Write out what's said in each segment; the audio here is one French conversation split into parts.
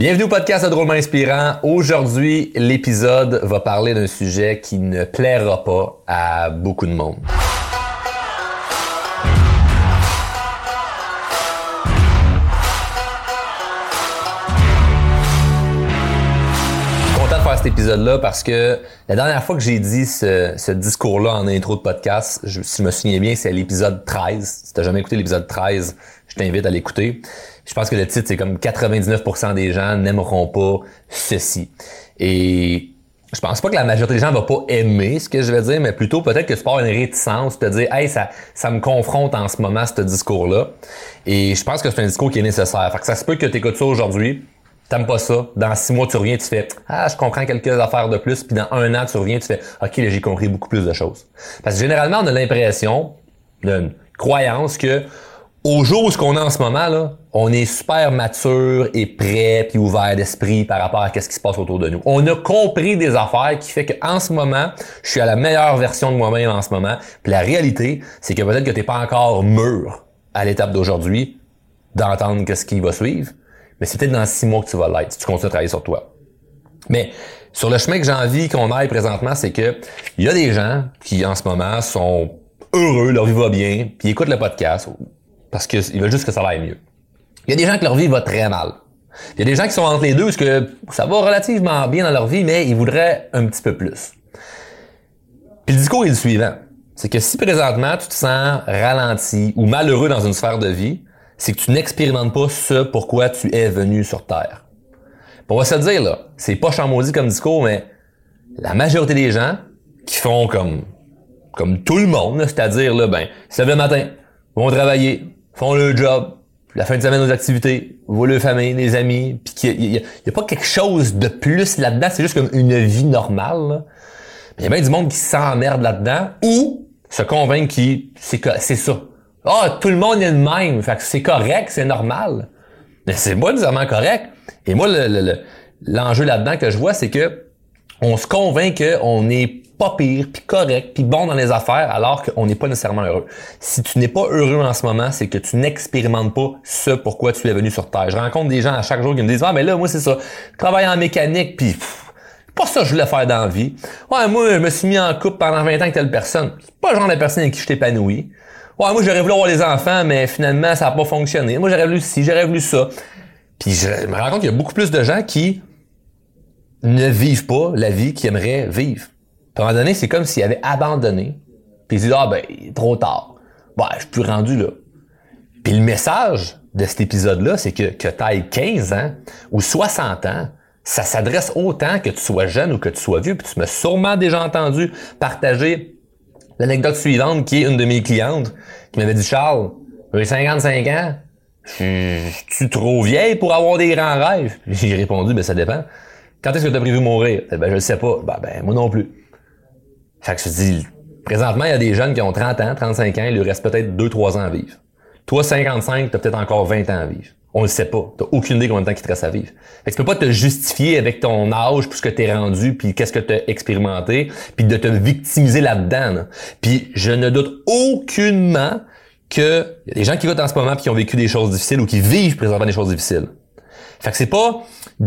Bienvenue au podcast de Drôlement Inspirant. Aujourd'hui, l'épisode va parler d'un sujet qui ne plaira pas à beaucoup de monde. Cet épisode-là parce que la dernière fois que j'ai dit ce discours-là en intro de podcast, si je me souviens bien, c'est l'épisode 13. Si t'as jamais écouté l'épisode 13, je t'invite à l'écouter. Je pense que le titre, c'est comme 99% des gens n'aimeront pas ceci. Et je pense pas que la majorité des gens va pas aimer ce que je vais dire, mais plutôt peut-être que tu peux avoir une réticence, te dire « Hey, ça me confronte en ce moment, ce discours-là. » Et je pense que c'est un discours qui est nécessaire. Fait que ça se peut que tu écoutes ça aujourd'hui. T'aimes pas ça. Dans 6 mois, tu reviens, tu fais « Ah, je comprends quelques affaires de plus. » Puis dans 1 an, tu reviens, tu fais « OK, là, j'ai compris beaucoup plus de choses. » Parce que généralement, on a l'impression, une croyance que au jour où ce qu'on a en ce moment, là, on est super mature et prêt puis ouvert d'esprit par rapport à ce qui se passe autour de nous. On a compris des affaires qui fait qu'en ce moment, je suis à la meilleure version de moi-même en ce moment. Puis la réalité, c'est que peut-être que t'es pas encore mûr à l'étape d'aujourd'hui d'entendre qu'est-ce qui va suivre. Mais c'est peut-être dans 6 mois que tu vas l'être si tu continues à travailler sur toi. Mais sur le chemin que j'ai envie qu'on aille présentement, c'est que il y a des gens qui, en ce moment, sont heureux, leur vie va bien, puis ils écoutent le podcast parce qu'ils veulent juste que ça aille mieux. Il y a des gens que leur vie va très mal. Il y a des gens qui sont entre les deux parce que ça va relativement bien dans leur vie, mais ils voudraient un petit peu plus. Puis le discours est le suivant. C'est que si présentement, tu te sens ralenti ou malheureux dans une sphère de vie, c'est que tu n'expérimentes pas ce pourquoi tu es venu sur Terre. Puis on va se le dire, là, c'est pas chamaudit comme discours, mais la majorité des gens qui font comme tout le monde, là, c'est-à-dire, là, ils se lèvent le matin, vont travailler, font le job, puis la fin de semaine aux activités, voient leur famille, les amis, puis qu'il y a pas quelque chose de plus là-dedans, c'est juste comme une vie normale, là. Il y a bien du monde qui s'emmerde là-dedans ou se convainc que c'est ça. Ah, tout le monde est le même. Fait que c'est correct, c'est normal. Mais c'est pas nécessairement correct. Et moi, l'enjeu là-dedans que je vois, c'est que on se convainc qu'on est pas pire, puis correct, puis bon dans les affaires, alors qu'on n'est pas nécessairement heureux. Si tu n'es pas heureux en ce moment, c'est que tu n'expérimentes pas ce pourquoi tu es venu sur Terre. Je rencontre des gens à chaque jour qui me disent « Ah, mais là, moi, c'est ça. Je travaille en mécanique, puis pas ça que je voulais faire dans la vie. Ouais, moi, je me suis mis en couple pendant 20 ans avec telle personne. C'est pas le genre de personne avec qui je t'épanouis. Ouais, moi, j'aurais voulu avoir des enfants, mais finalement, ça n'a pas fonctionné. Moi, j'aurais voulu ci, j'aurais voulu ça. » Puis je me rends compte qu'il y a beaucoup plus de gens qui ne vivent pas la vie qu'ils aimeraient vivre. Puis à un moment donné, c'est comme s'ils avaient abandonné. Puis ils disent « Ah, trop tard. Je suis plus rendu là. » Puis le message de cet épisode-là, c'est que tu ailles 15 ans ou 60 ans, ça s'adresse autant que tu sois jeune ou que tu sois vieux. Puis tu m'as sûrement déjà entendu partager l'anecdote suivante qui est une de mes clientes qui m'avait dit « Charles, j'ai 55 ans, je suis trop vieille pour avoir des grands rêves? » J'ai répondu « Ça dépend. Quand est-ce que tu as prévu mourir? » Je le sais pas. Moi non plus. Fait que je te dis, présentement, il y a des jeunes qui ont 30 ans, 35 ans, il lui reste peut-être 2-3 ans à vivre. Toi, 55, tu as peut-être encore 20 ans à vivre. On le sait pas. Tu n'as aucune idée combien de temps qu'il te reste à vivre. Fait que tu peux pas te justifier avec ton âge, puis ce que tu es rendu, puis qu'est-ce que tu as expérimenté, puis de te victimiser là-dedans. Là. Puis je ne doute aucunement que y a des gens qui votent en ce moment puis qui ont vécu des choses difficiles ou qui vivent présentement des choses difficiles. Fait que c'est pas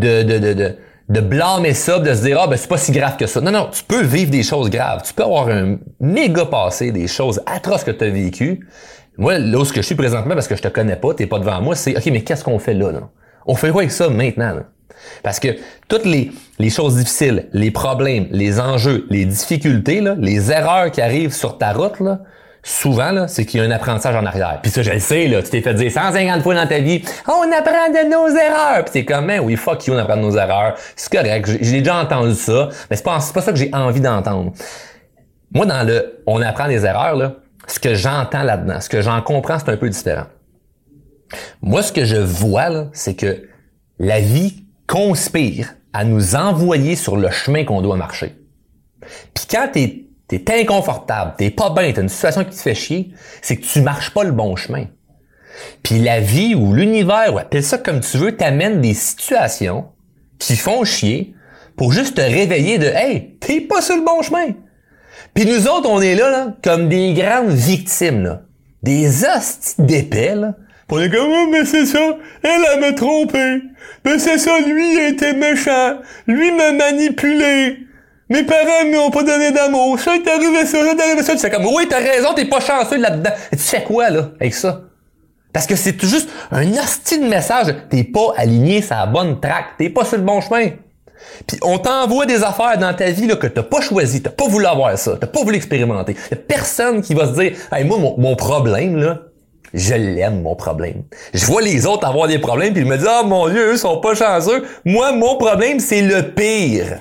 de blâmer ça, de se dire « c'est pas si grave que ça ». Non, tu peux vivre des choses graves. Tu peux avoir un méga passé, des choses atroces que tu as vécues. Moi, là où je suis présentement, parce que je te connais pas, t'es pas devant moi, c'est « OK, mais qu'est-ce qu'on fait là? On fait quoi avec ça maintenant? » Parce que toutes les choses difficiles, les problèmes, les enjeux, les difficultés, là, les erreurs qui arrivent sur ta route, là, souvent, là, c'est qu'il y a un apprentissage en arrière. Puis ça, je le sais, là, tu t'es fait dire 150 fois dans ta vie, « On apprend de nos erreurs! » Puis t'es comme, « Oui, fuck you, on apprend de nos erreurs. » C'est correct, j'ai déjà entendu ça, mais c'est pas ça que j'ai envie d'entendre. Moi, dans le « On apprend des erreurs », là, ce que j'entends là-dedans, ce que j'en comprends, c'est un peu différent. Moi, ce que je vois, là, c'est que la vie conspire à nous envoyer sur le chemin qu'on doit marcher. Puis quand t'es inconfortable, t'es pas bien, t'as une situation qui te fait chier, c'est que tu marches pas le bon chemin. Puis la vie ou l'univers, ou appelle ça comme tu veux, t'amène des situations qui font chier pour juste te réveiller de « Hey, t'es pas sur le bon chemin! » Puis nous autres, on est là, comme des grandes victimes, là. Des hosties d'épais, là, Pis on est comme, oh, mais c'est ça, elle m'a trompé. Mais c'est ça, lui, il était méchant. Lui m'a manipulé. Mes parents m'ont pas donné d'amour. Ça, il t'est arrivé ça, ça t'est arrivé ça. Tu fais comme, oui, t'as raison, t'es pas chanceux là-dedans. Et tu fais quoi, là, avec ça? Parce que c'est juste un hostie de message. T'es pas aligné sur la bonne track. T'es pas sur le bon chemin. Puis on t'envoie des affaires dans ta vie là, que t'as pas choisi, t'as pas voulu avoir ça, t'as pas voulu expérimenter. Y a personne qui va se dire, hey, moi, mon problème, là, je l'aime, mon problème. Je vois les autres avoir des problèmes, puis je me dis, oh mon Dieu, eux sont pas chanceux. Moi, mon problème, c'est le pire.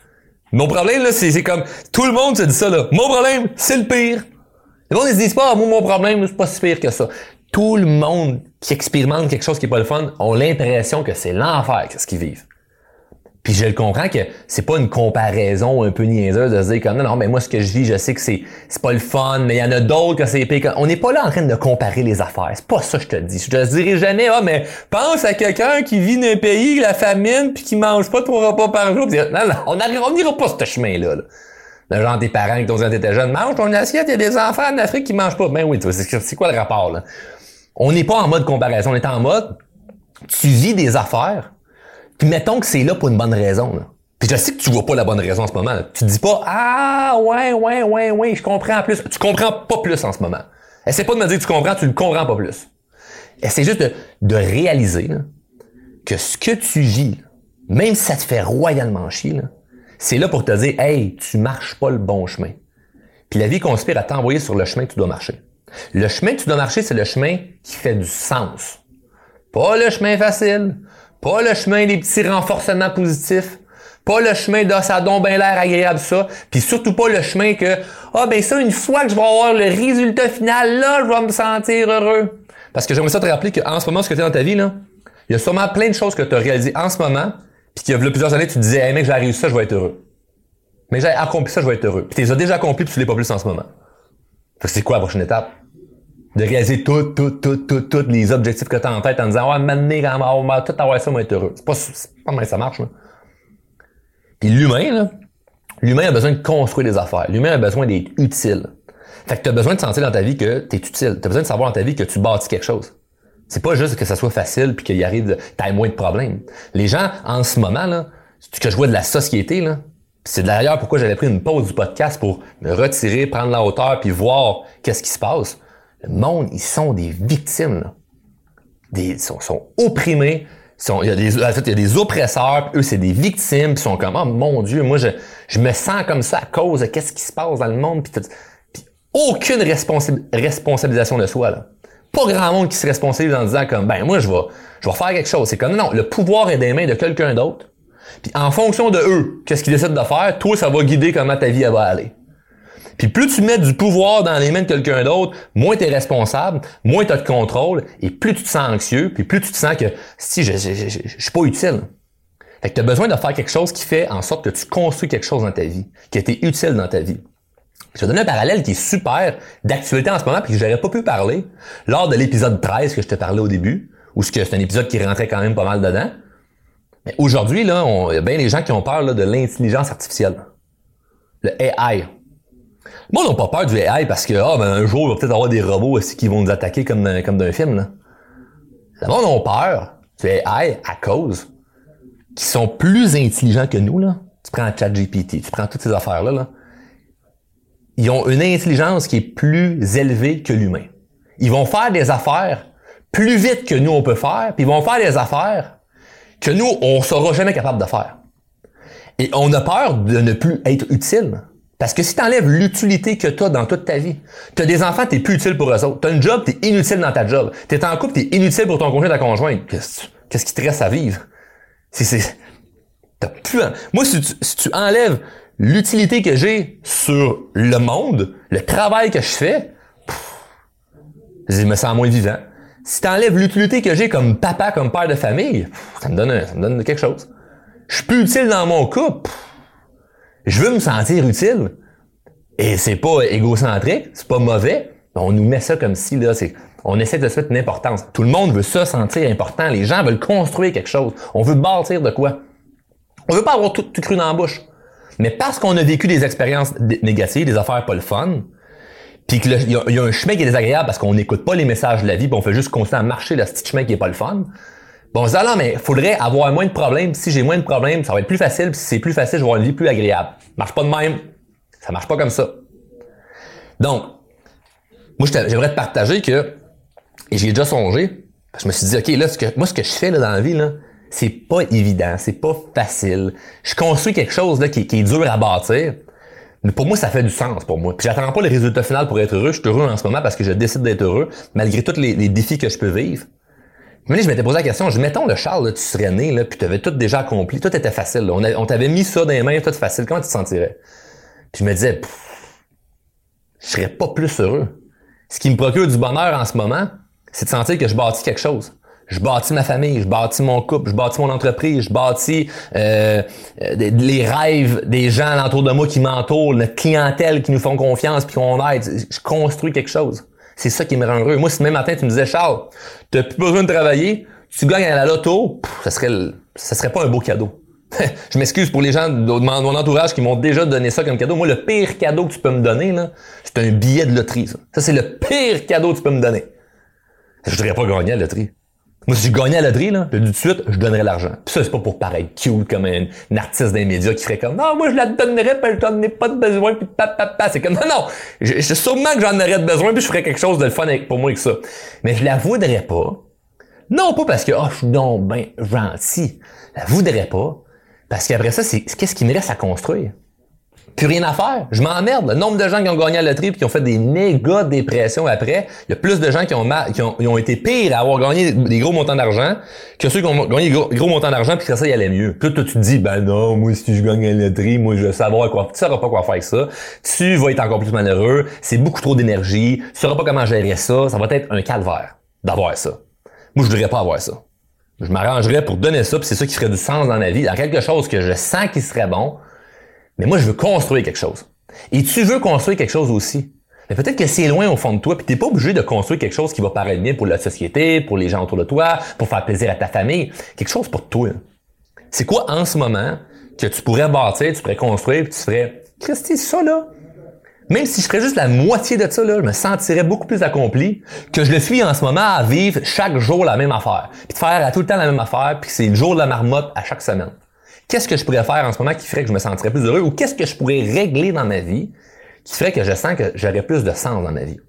Mon problème, là, c'est comme, tout le monde se dit ça, là. Mon problème, c'est le pire. Les gens, ils se disent pas, moi, mon problème, c'est pas si pire que ça. Tout le monde qui expérimente quelque chose qui est pas le fun ont l'impression que c'est l'enfer, ce qu'ils vivent. Puis je le comprends que c'est pas une comparaison un peu niaiseuse de se dire comme non, mais moi ce que je vis, je sais que c'est pas le fun, mais il y en a d'autres que c'est pire. On n'est pas là en train de comparer les affaires. C'est pas ça que je te dis. Je te dirai jamais, mais pense à quelqu'un qui vit dans un pays, la famine, puis qui mange pas 3 repas par jour. Pis, non, on n'ira pas ce chemin-là. Le genre tes parents quand t'étais jeune, mange ton assiette, il y a des enfants en Afrique qui mangent pas. Ben oui, c'est quoi le rapport, là? On n'est pas en mode comparaison, on est en mode tu vis des affaires. Puis mettons que c'est là pour une bonne raison. Là. Puis je sais que tu vois pas la bonne raison en ce moment. Là. Tu te dis pas ah ouais, je comprends plus. Tu comprends pas plus en ce moment. Essaie pas de me dire que tu comprends, tu le comprends pas plus. Essaie juste de réaliser là, que ce que tu vis, même si ça te fait royalement chier, là, c'est là pour te dire hey, tu marches pas le bon chemin. Puis la vie conspire à t'envoyer sur le chemin que tu dois marcher. Le chemin que tu dois marcher, c'est le chemin qui fait du sens. Pas le chemin facile. Pas le chemin des petits renforcements positifs. Pas le chemin de ça a donc bien l'air agréable ça. Puis surtout pas le chemin que ben ça, une fois que je vais avoir le résultat final, là, je vais me sentir heureux. Parce que j'aimerais ça te rappeler qu'en ce moment, ce que tu es dans ta vie, là, il y a sûrement plein de choses que tu as réalisées en ce moment, puis qu'il y a plusieurs années, tu te disais hey mec, j'ai réussi ça, je vais être heureux. Mais j'ai accompli ça, je vais être heureux. Puis tu les as déjà accomplis, puis tu l'es pas plus en ce moment. Fait que c'est quoi la prochaine étape? De réaliser tous les objectifs que tu as en tête en disant ouais, maintenant, on va tout avoir ça, on va être heureux. C'est pas comment ça marche, là. Puis l'humain a besoin de construire des affaires. L'humain a besoin d'être utile. Fait que tu as besoin de sentir dans ta vie que tu es utile. Tu as besoin de savoir dans ta vie que tu bâtis quelque chose. C'est pas juste que ça soit facile puis qu'il arrive t'aies moins de problèmes. Les gens, en ce moment, là, ce que je vois de la société, là, c'est d'ailleurs pourquoi j'avais pris une pause du podcast pour me retirer, prendre la hauteur puis voir qu'est-ce qui se passe. Le monde, ils sont des victimes, là. Ils sont opprimés. Il y a des oppresseurs, puis eux, c'est des victimes, puis ils sont comme, oh mon Dieu, moi, je me sens comme ça à cause de qu'est-ce qui se passe dans le monde, puis aucune responsabilisation de soi, là. Pas grand monde qui se responsabilise en disant comme, ben, moi, je vais faire quelque chose. C'est comme, non, le pouvoir est des mains de quelqu'un d'autre, puis en fonction de eux, qu'est-ce qu'ils décident de faire, toi, ça va guider comment ta vie, elle va aller. Puis plus tu mets du pouvoir dans les mains de quelqu'un d'autre, moins tu es responsable, moins tu as de contrôle, et plus tu te sens anxieux, puis plus tu te sens que si je suis pas utile. Fait que tu as besoin de faire quelque chose qui fait en sorte que tu construis quelque chose dans ta vie, qui a été utile dans ta vie. Je vais donner un parallèle qui est super d'actualité en ce moment, puis que j'aurais pas pu parler lors de l'épisode 13 que je te parlais au début, où c'est un épisode qui rentrait quand même pas mal dedans. Mais aujourd'hui, là, il y a bien des gens qui ont peur là, de l'intelligence artificielle. Le AI. Moi, on n'a pas peur du AI parce que un jour, il va peut-être avoir des robots aussi qui vont nous attaquer comme dans un film. Là. Le monde a peur du AI à cause qu'ils sont plus intelligents que nous. Là. Tu prends ChatGPT, tu prends toutes ces affaires-là. Là. Ils ont une intelligence qui est plus élevée que l'humain. Ils vont faire des affaires plus vite que nous, on peut faire, puis ils vont faire des affaires que nous, on ne sera jamais capable de faire. Et on a peur de ne plus être utile. Parce que si tu enlèves l'utilité que tu as dans toute ta vie, tu as des enfants, tu n'es plus utile pour eux autres. Tu as une job, tu es inutile dans ta job. Tu es en couple, tu es inutile pour ton conjoint, ta conjointe. Qu'est-ce qui te reste à vivre? T'as plus... Moi, si tu enlèves l'utilité que j'ai sur le monde, le travail que je fais, je me sens moins vivant. Si tu enlèves l'utilité que j'ai comme papa, comme père de famille, ça me donne quelque chose. Je suis plus utile dans mon couple. Je veux me sentir utile. Et c'est pas égocentrique, c'est pas mauvais. On nous met ça comme si, là, on essaie de se mettre une importance. Tout le monde veut se sentir important. Les gens veulent construire quelque chose. On veut bâtir de quoi. On veut pas avoir tout cru dans la bouche. Mais parce qu'on a vécu des expériences négatives, des affaires pas le fun, puis que il y a un chemin qui est désagréable parce qu'on n'écoute pas les messages de la vie, puis on fait juste continuer à marcher le petit chemin qui est pas le fun. Bon, on se dit, non, mais faudrait avoir moins de problèmes. Si j'ai moins de problèmes, ça va être plus facile. Puis si c'est plus facile, je vais avoir une vie plus agréable. Ça marche pas de même. Ça marche pas comme ça. Donc, moi, j'aimerais te partager que, et j'y ai déjà songé, parce que je me suis dit, OK, là, ce que je fais là, dans la vie, là, c'est pas évident, c'est pas facile. Je construis quelque chose là, qui est dur à bâtir. Mais pour moi, ça fait du sens pour moi. Puis j'attends pas le résultat final pour être heureux. Je suis heureux en ce moment parce que je décide d'être heureux, malgré tous les défis que je peux vivre. Mais là, je m'étais posé la question, mettons le Charles, là, tu serais né, là, puis tu avais tout déjà accompli, tout était facile. Là. On t'avait mis ça dans les mains, tout facile. Comment tu te sentirais? Puis je me disais, je serais pas plus heureux. Ce qui me procure du bonheur en ce moment, c'est de sentir que je bâtis quelque chose. Je bâtis ma famille, je bâtis mon couple, je bâtis mon entreprise, je bâtis les rêves des gens alentour de moi qui m'entourent, notre clientèle qui nous font confiance puis qu'on aide. Je construis quelque chose. C'est ça qui me rend heureux. Moi, si demain matin, tu me disais, Charles, t'as plus besoin de travailler, tu gagnes à la loto, ça serait pas un beau cadeau. Je m'excuse pour les gens de mon entourage qui m'ont déjà donné ça comme cadeau. Moi, le pire cadeau que tu peux me donner, là, c'est un billet de loterie, ça. Ça, c'est le pire cadeau que tu peux me donner. Je voudrais pas gagner à la loterie. Moi, si je gagnais à la loterie, là, tout de suite, je donnerais l'argent. Puis ça, c'est pas pour paraître cute comme un artiste des médias qui ferait comme, non, moi, je la donnerais, puis je t'en ai pas de besoin, puis papa. C'est comme, non, je sûrement que j'en aurais de besoin, puis je ferais quelque chose de le fun pour moi avec ça. Mais je la voudrais pas. Non, pas parce que, je suis donc ben gentil. Je la voudrais pas. Parce qu'après ça, qu'est-ce qui me reste à construire? Plus rien à faire. Je m'emmerde. Le nombre de gens qui ont gagné à la loterie et qui ont fait des méga dépressions après, il y a plus de gens qui ont été pires à avoir gagné des gros montants d'argent que ceux qui ont gagné des gros montants d'argent puis que ça, y allait mieux. Puis là, toi, tu te dis, ben non, moi, si je gagne à la loterie, moi, je vais savoir quoi. Tu sauras pas quoi faire avec ça. Tu vas être encore plus malheureux. C'est beaucoup trop d'énergie. Tu sauras pas comment gérer ça. Ça va être un calvaire d'avoir ça. Moi, je voudrais pas avoir ça. Je m'arrangerais pour donner ça, puis c'est ça qui ferait du sens dans ma vie, dans quelque chose que je sens qui serait bon. Mais moi, je veux construire quelque chose. Et tu veux construire quelque chose aussi. Mais peut-être que c'est loin au fond de toi, puis t'es pas obligé de construire quelque chose qui va paraître bien pour la société, pour les gens autour de toi, pour faire plaisir à ta famille. Quelque chose pour toi. C'est quoi en ce moment que tu pourrais bâtir, tu pourrais construire, puis tu ferais, Christy, ça là, même si je ferais juste la moitié de ça, là, je me sentirais beaucoup plus accompli que je le suis en ce moment à vivre chaque jour la même affaire. Puis de faire à tout le temps la même affaire, puis c'est le jour de la marmotte à chaque semaine. Qu'est-ce que je pourrais faire en ce moment qui ferait que je me sentirais plus heureux ou qu'est-ce que je pourrais régler dans ma vie qui ferait que je sens que j'aurais plus de sens dans ma vie?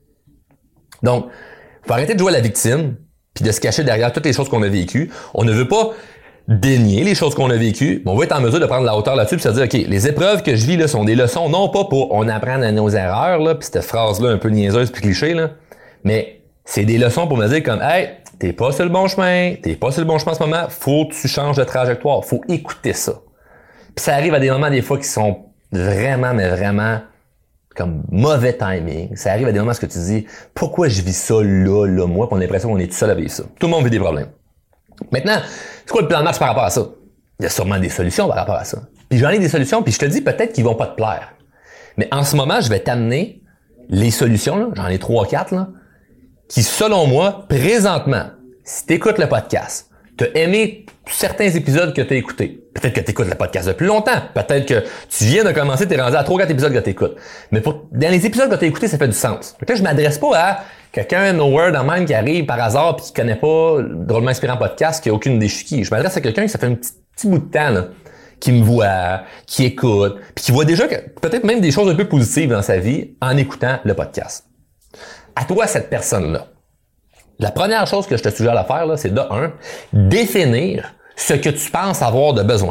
Donc, faut arrêter de jouer à la victime puis de se cacher derrière toutes les choses qu'on a vécues. On ne veut pas dénier les choses qu'on a vécues, mais on va être en mesure de prendre la hauteur là-dessus puis se dire, OK, les épreuves que je vis là sont des leçons, non pas pour on apprend à nos erreurs, là, puis cette phrase-là un peu niaiseuse puis cliché, là, mais c'est des leçons pour me dire comme, hey, t'es pas sur le bon chemin en ce moment, faut que tu changes de trajectoire, faut écouter ça. Puis ça arrive à des moments des fois qui sont vraiment, mais vraiment comme mauvais timing. Ça arrive à des moments où tu dis, pourquoi je vis ça là, moi, puis on a l'impression qu'on est tout seul à vivre ça. Tout le monde vit des problèmes. Maintenant, c'est quoi le plan de match par rapport à ça? Il y a sûrement des solutions par rapport à ça. Puis j'en ai des solutions, puis je te dis peut-être qu'ils vont pas te plaire. Mais en ce moment, je vais t'amener les solutions, là, j'en ai 3-4, là, qui, selon moi, présentement, si tu écoutes le podcast, tu as aimé certains épisodes que tu as écoutés. Peut-être que tu écoutes le podcast depuis longtemps. Peut-être que tu viens de commencer, tu es rendu à 3-4 épisodes que tu écoutes. Mais dans les épisodes que tu as écoutés, ça fait du sens. Donc là, je m'adresse pas à quelqu'un nowhere dans même qui arrive par hasard puis qui connaît pas Drôlement Inspirant Podcast, qui a aucune idée qui. Je m'adresse à quelqu'un qui ça fait un petit bout de temps, là, qui me voit, qui écoute, puis qui voit déjà peut-être même des choses un peu positives dans sa vie en écoutant le podcast. À toi, cette personne-là. La première chose que je te suggère de faire, là, c'est de 1, définir ce que tu penses avoir de besoin.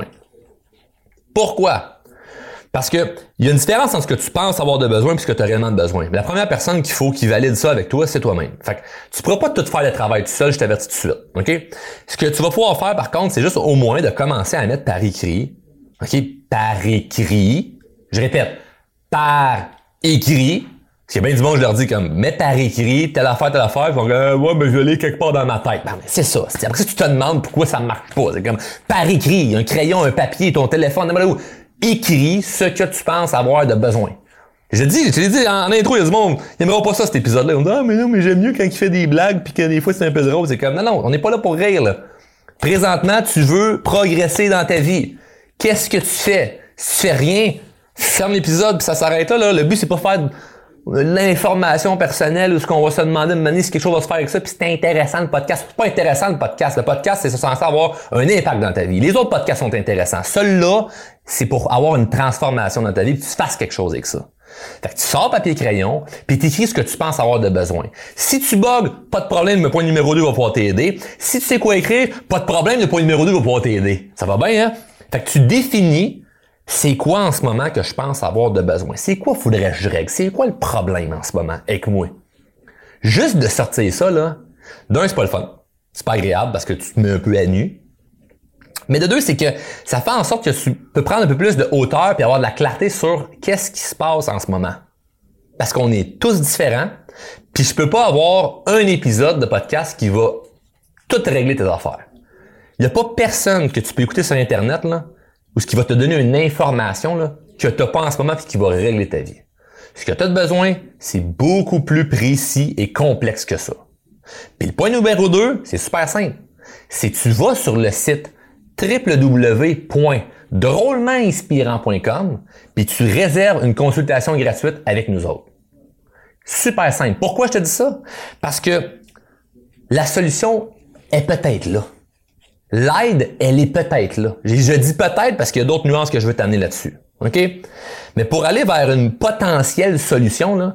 Pourquoi? Parce que il y a une différence entre ce que tu penses avoir de besoin et ce que tu as réellement de besoin. La première personne qui valide ça avec toi, c'est toi-même. Fait que tu pourras pas tout faire le travail tout seul, je t'avertis tout de suite. OK? Ce que tu vas pouvoir faire, par contre, c'est juste au moins de commencer à mettre par écrit. OK? Par écrit. Je répète. Par écrit. Parce qu'il y a bien du monde, je leur dis comme, mets par écrit, telle affaire, puis on dit, ouais, ben, je l'ai quelque part dans ma tête. Ben, c'est ça. Après ça, tu te demandes pourquoi ça marche pas. C'est comme, par écrit, un crayon, un papier, ton téléphone, n'importe où. Écris ce que tu penses avoir de besoin. Je l'ai dit en intro, il y a du monde, ils n'aimeront pas ça, cet épisode-là. On dit, mais non, mais j'aime mieux quand il fait des blagues puis que des fois c'est un peu drôle. C'est comme, non, on n'est pas là pour rire, là. Présentement, tu veux progresser dans ta vie. Qu'est-ce que tu fais? Si tu fais rien, ferme l'épisode puis ça s'arrête là. Le but, c'est pas faire l'information personnelle ou ce qu'on va se demander de mener si quelque chose va se faire avec ça, puis c'est intéressant le podcast. C'est pas intéressant le podcast. Le podcast, c'est censé avoir un impact dans ta vie. Les autres podcasts sont intéressants. Celui-là, c'est pour avoir une transformation dans ta vie, que tu fasses quelque chose avec ça. Fait que tu sors papier crayon, puis t'écris ce que tu penses avoir de besoin. Si tu bugs, pas de problème, le point numéro 2 va pouvoir t'aider. Si tu sais quoi écrire, pas de problème, le point numéro 2 va pouvoir t'aider. Ça va bien, hein? Fait que tu définis c'est quoi en ce moment que je pense avoir de besoin. C'est quoi faudrait que je règle? C'est quoi le problème en ce moment avec moi? Juste de sortir ça, là, d'un, c'est pas le fun. C'est pas agréable parce que tu te mets un peu à nu. Mais de deux, c'est que ça fait en sorte que tu peux prendre un peu plus de hauteur puis avoir de la clarté sur qu'est-ce qui se passe en ce moment. Parce qu'on est tous différents, puis je peux pas avoir un épisode de podcast qui va tout régler tes affaires. Il y a pas personne que tu peux écouter sur Internet, là, ou ce qui va te donner une information, là, que t'as pas en ce moment puis qui va régler ta vie. Ce que tu as besoin, c'est beaucoup plus précis et complexe que ça. Puis le point numéro 2, c'est super simple. C'est que tu vas sur le site www.drôlementinspirant.com puis tu réserves une consultation gratuite avec nous autres. Super simple. Pourquoi je te dis ça? Parce que la solution est peut-être là. L'aide, elle est peut-être là. Je dis peut-être parce qu'il y a d'autres nuances que je veux t'amener là-dessus. OK? Mais pour aller vers une potentielle solution, là,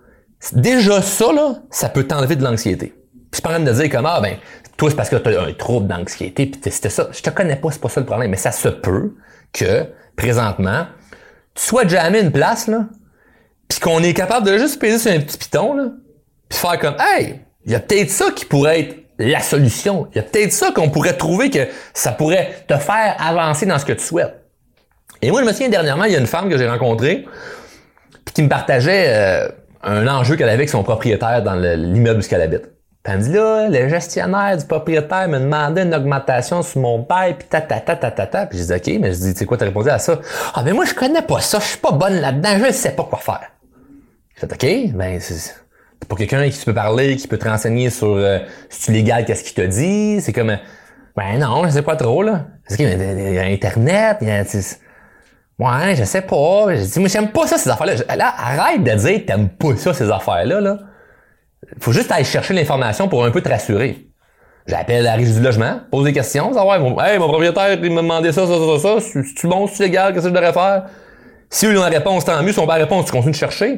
déjà ça, là, ça peut t'enlever de l'anxiété. Puis je suis pas en train de dire comme, toi, c'est parce que tu as un trouble d'anxiété, puis c'était ça. Je te connais pas, c'est pas ça le problème. Mais ça se peut que, présentement, tu sois jamais une place, là, puis qu'on est capable de juste peser sur un petit piton, là, puis faire comme, hey, il y a peut-être ça qui pourrait être la solution. Il y a peut-être ça qu'on pourrait trouver que ça pourrait te faire avancer dans ce que tu souhaites. Et moi, je me souviens dernièrement, il y a une femme que j'ai rencontrée, puis qui me partageait un enjeu qu'elle avait avec son propriétaire dans l'immeuble où elle habite. Puis elle me dit là, le gestionnaire du propriétaire me demandait une augmentation sur mon bail, puis ta. Puis je dis OK, mais je dis, tu sais quoi, t'as répondu à ça? Ah, mais moi, je connais pas ça, je suis pas bonne là-dedans, je sais pas quoi faire. J'ai fait OK, ben, c'est pas quelqu'un qui tu peux parler, qui peut te renseigner sur si tu légal, qu'est-ce qu'il te dit. C'est comme, ben non, je sais pas trop, là. C'est OK, mais il y a Internet, il y a, ouais, je sais pas. Je dis, moi, j'aime pas ça, ces affaires-là. Là, arrête de dire que t'aimes pas ça, ces affaires-là, là. Faut juste aller chercher l'information pour un peu te rassurer. J'appelle la régie du logement, pose des questions, savoir, hey, mon propriétaire, il m'a demandé ça, c'est-tu bon, c'est-tu légal, qu'est-ce que je devrais faire? Si ils ont la réponse, tant mieux, si on n'a pas la réponse, tu continues de chercher.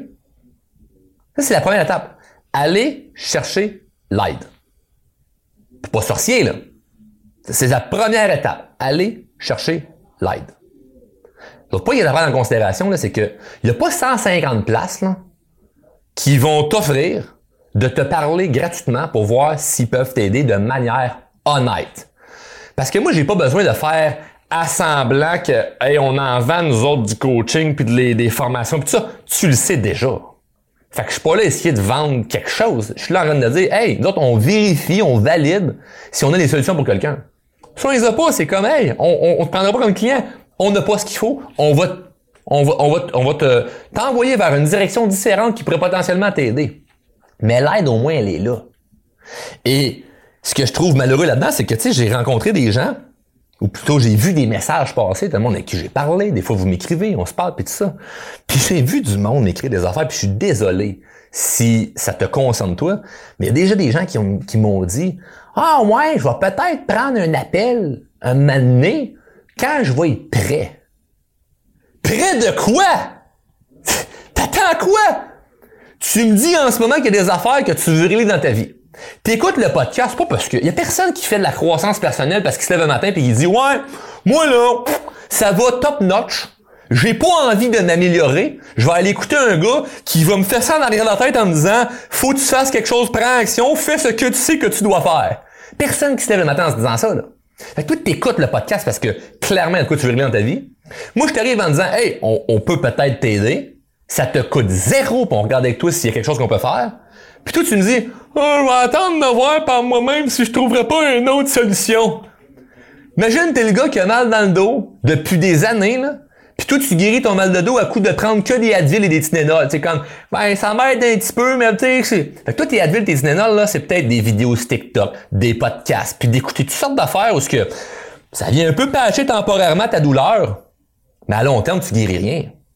Ça, c'est la première étape. Aller chercher l'aide. T'es pas sorcier, là. C'est la première étape. Aller chercher l'aide. L'autre point qu'il y a à prendre en considération, là, c'est que il y a pas 150 places, là, qui vont t'offrir de te parler gratuitement pour voir s'ils peuvent t'aider de manière honnête. Parce que moi, j'ai pas besoin de faire assemblant que, hey, on en vend, nous autres, du coaching puis des formations pis tout ça. Tu le sais déjà. Fait que je suis pas là à essayer de vendre quelque chose. Je suis là en train de dire, hey, nous autres, on vérifie, on valide si on a des solutions pour quelqu'un. Si on les a pas, c'est comme, hey, on te prendra pas comme client. On n'a pas ce qu'il faut. On va t'envoyer vers une direction différente qui pourrait potentiellement t'aider. Mais l'aide, au moins, elle est là. Et ce que je trouve malheureux là-dedans, c'est que, tu sais, j'ai rencontré des gens, ou plutôt, j'ai vu des messages passer, tout le monde avec qui j'ai parlé, des fois, vous m'écrivez, on se parle, puis tout ça. Puis j'ai vu du monde m'écrire des affaires, puis je suis désolé si ça te concerne toi, mais il y a déjà des gens qui m'ont dit, « Ah ouais, je vais peut-être prendre un appel un moment donné quand je vais être prêt. » Prêt de quoi? T'attends quoi? Tu me dis en ce moment qu'il y a des affaires que tu veux régler dans ta vie. T'écoutes le podcast, pas parce que... Il y a personne qui fait de la croissance personnelle parce qu'il se lève un matin et il dit « Ouais, moi là, ça va top notch. J'ai pas envie de m'améliorer. Je vais aller écouter un gars qui va me faire ça en arrière de la tête en me disant « Faut que tu fasses quelque chose, prends action, fais ce que tu sais que tu dois faire. » Personne qui se lève le matin en se disant ça, là. Fait que toi, t'écoutes le podcast parce que clairement, de quoi tu veux régler dans ta vie. Moi, je t'arrive en disant « Hey, on peut peut-être t'aider. » Ça te coûte zéro pour on regarde avec toi s'il y a quelque chose qu'on peut faire. Puis toi, tu me dis, oh, je vais attendre de voir par moi-même si je trouverais pas une autre solution. Imagine, t'es le gars qui a mal dans le dos depuis des années, là. Puis toi, tu guéris ton mal de dos à coup de prendre que des Advil et des Tylenol. Tu sais, comme, ben, ça m'aide un petit peu, mais tu sais, c'est... Fait que toi, tes Advil, tes Tylenol, là, c'est peut-être des vidéos sur TikTok, des podcasts, puis d'écouter toutes sortes d'affaires où que ça vient un peu patcher temporairement ta douleur, mais à long terme, tu guéris rien.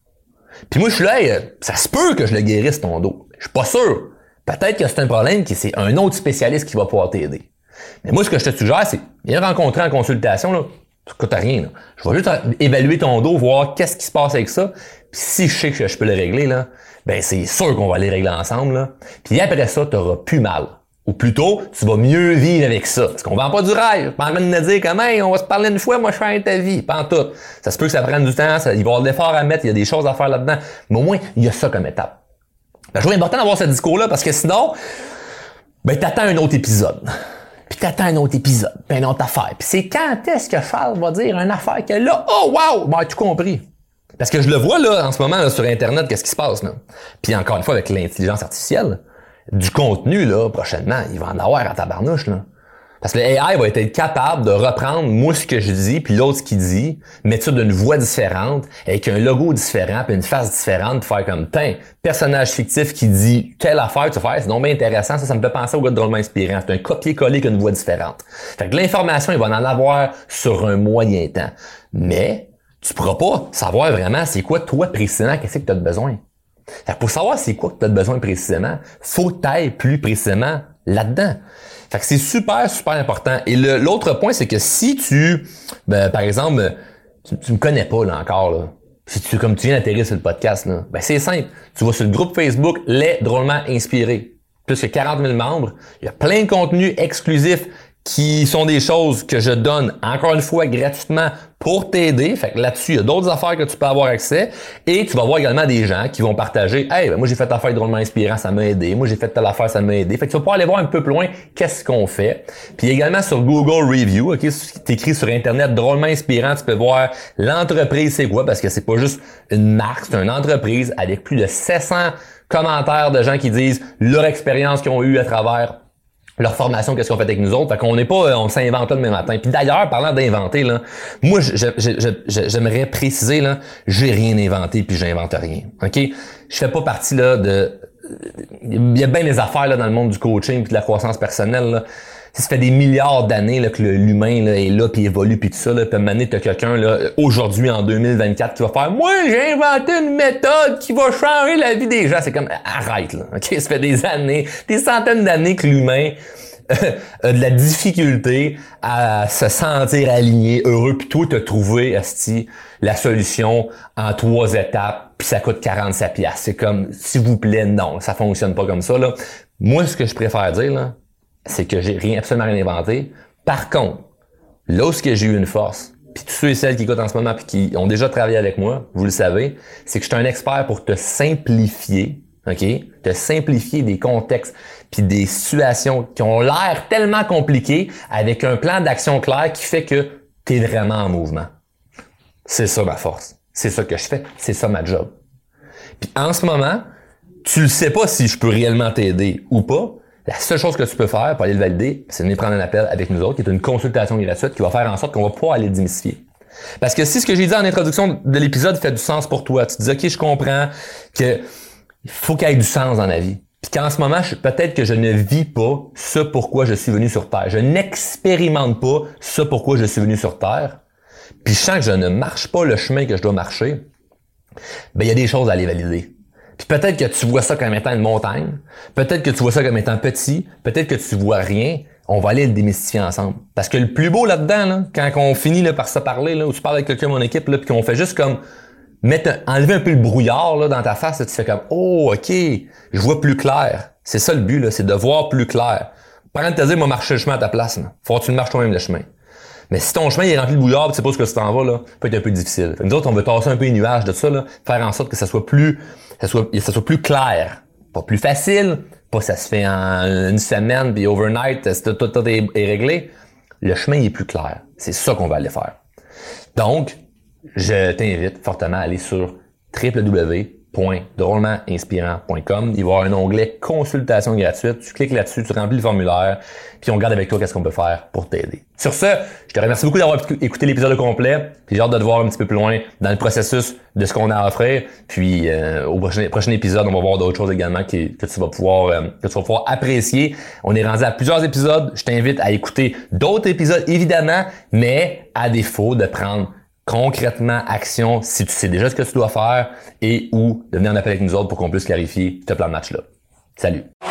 Puis moi, je suis là, hey, ça se peut que je le guérisse ton dos. Je suis pas sûr. Peut-être que c'est un problème que c'est un autre spécialiste qui va pouvoir t'aider. Mais moi, ce que je te suggère, c'est viens rencontrer en consultation, là. Ça coûte rien, là. Je vais juste évaluer ton dos, voir qu'est-ce qui se passe avec ça. Puis si je sais que je peux le régler, là, ben c'est sûr qu'on va aller régler ensemble, là. Puis après ça, tu n'auras plus mal. Ou plutôt, tu vas mieux vivre avec ça. Parce qu'on vend pas du rêve. Je suis pas en train de me dire comme, hey, on va se parler une fois, moi je fais ta vie. Pas en tout. Ça se peut que ça prenne du temps, il va y avoir de l'effort à mettre, il y a des choses à faire là-dedans. Mais au moins, il y a ça comme étape. Ben, je trouve important d'avoir ce discours-là parce que sinon, ben t'attends un autre épisode. Puis t'attends un autre épisode, puis une autre affaire. Puis c'est quand est-ce que Charles va dire une affaire que là, oh wow, ben tout compris. Parce que je le vois là en ce moment là, sur Internet, qu'est-ce qui se passe là. Puis encore une fois avec l'intelligence artificielle, du contenu là prochainement, il va en avoir en tabarnouche là. Parce que le AI va être capable de reprendre moi ce que je dis puis l'autre ce qu'il dit, mettre ça d'une voix différente, avec un logo différent puis une face différente, pour faire comme personnage fictif qui dit telle affaire tu vas faire, c'est donc bien intéressant, ça me fait penser au gars de Drôlement Inspirant. C'est un copier-coller avec une voix différente. Fait que l'information, il va en avoir sur un moyen temps. Mais tu pourras pas savoir vraiment c'est quoi toi précisément, qu'est-ce que tu as de besoin. Fait que pour savoir c'est quoi que tu as de besoin précisément, faut que tu ailles plus précisément là-dedans. Fait que c'est super, super important. Et l'autre point, c'est que si par exemple, tu me connais pas là encore, là. Si comme tu viens d'atterrir sur le podcast, là, ben c'est simple. Tu vas sur le groupe Facebook Les Drôlement Inspirés. Plus que 40 000 membres. Il y a plein de contenus exclusifs qui sont des choses que je donne, encore une fois, gratuitement pour t'aider. Fait que là-dessus, il y a d'autres affaires que tu peux avoir accès. Et tu vas voir également des gens qui vont partager « Hey, ben moi j'ai fait affaire Drôlement Inspirant, ça m'a aidé. Moi j'ai fait telle affaire, ça m'a aidé. » Fait que tu vas pouvoir aller voir un peu plus loin qu'est-ce qu'on fait. Puis également sur Google Review, ok, t'écris sur Internet Drôlement Inspirant, tu peux voir l'entreprise c'est quoi, parce que c'est pas juste une marque, c'est une entreprise avec plus de 700 commentaires de gens qui disent leur expérience qu'ils ont eue à travers leur formation, qu'est-ce qu'on fait avec nous autres. Fait qu'on n'est pas, on s'invente pas demain matin. Puis d'ailleurs, parlant d'inventer, là, moi, j'aimerais préciser, là, j'ai rien inventé puis j'invente rien. OK? Je fais pas partie, là, il y a bien des affaires, là, dans le monde du coaching puis de la croissance personnelle, là. Ça fait des milliards d'années là, que l'humain là, est là puis évolue puis tout ça là, puis à un moment donné, t'as quelqu'un là aujourd'hui en 2024 qui va faire moi j'ai inventé une méthode qui va changer la vie des gens. C'est comme arrête là. OK, ça fait des années, des centaines d'années que l'humain a de la difficulté à se sentir aligné, heureux, puis toi t'as trouvé asti la solution en 3 étapes puis ça coûte 47 $. C'est comme s'il vous plaît non, ça fonctionne pas comme ça là. Moi ce que je préfère dire là, c'est que j'ai absolument rien inventé. Par contre, là où j'ai eu une force, puis tous ceux et celles qui écoutent en ce moment puis qui ont déjà travaillé avec moi, vous le savez, c'est que je suis un expert pour te simplifier, OK? Te simplifier des contextes puis des situations qui ont l'air tellement compliquées avec un plan d'action clair qui fait que tu es vraiment en mouvement. C'est ça ma force. C'est ça que je fais. C'est ça ma job. Puis en ce moment, tu le sais pas si je peux réellement t'aider ou pas. La seule chose que tu peux faire pour aller le valider, c'est de venir prendre un appel avec nous autres, qui est une consultation gratuite qui va faire en sorte qu'on va pouvoir aller le démystifier. Parce que si ce que j'ai dit en introduction de l'épisode fait du sens pour toi, tu te dis, OK, je comprends que il faut qu'il y ait du sens dans la vie. Puis qu'en ce moment, peut-être que je ne vis pas ce pourquoi je suis venu sur Terre. Je n'expérimente pas ce pourquoi je suis venu sur Terre. Puis je sens que je ne marche pas le chemin que je dois marcher. Ben, il y a des choses à aller valider. Puis peut-être que tu vois ça comme étant une montagne, peut-être que tu vois ça comme étant petit, peut-être que tu vois rien, on va aller le démystifier ensemble. Parce que le plus beau là-dedans, là, quand on finit là, par se parler, là, où tu parles avec quelqu'un de mon équipe, là, puis qu'on fait juste comme enlever un peu le brouillard là, dans ta face, là, tu fais comme oh ok, je vois plus clair. C'est ça le but, là, c'est de voir plus clair. Pas de te dire, moi marcher le chemin à ta place, là. Faut que tu le marches toi-même le chemin. Mais si ton chemin est rempli de brouillard, tu sais pas ce que tu t'en vas, là, peut être un peu difficile. Fait que nous autres, on veut tasser un peu les nuages de ça, là, faire en sorte que ça soit plus clair. Pas plus facile, pas ça se fait en une semaine, puis overnight, tout est réglé. Le chemin il est plus clair. C'est ça qu'on va aller faire. Donc, je t'invite fortement à aller sur www.drôlementinspirant.com. Il va y avoir un onglet consultation gratuite. Tu cliques là-dessus, tu remplis le formulaire, puis on regarde avec toi qu'est-ce qu'on peut faire pour t'aider. Sur ce, je te remercie beaucoup d'avoir écouté l'épisode complet. Puis j'ai hâte de te voir un petit peu plus loin dans le processus de ce qu'on a à offrir. Puis au prochain épisode, on va voir d'autres choses également que tu vas pouvoir apprécier. On est rendu à plusieurs épisodes. Je t'invite à écouter d'autres épisodes évidemment, mais à défaut de prendre concrètement action si tu sais déjà ce que tu dois faire et ou de venir en appel avec nous autres pour qu'on puisse clarifier ce plan de match-là. Salut!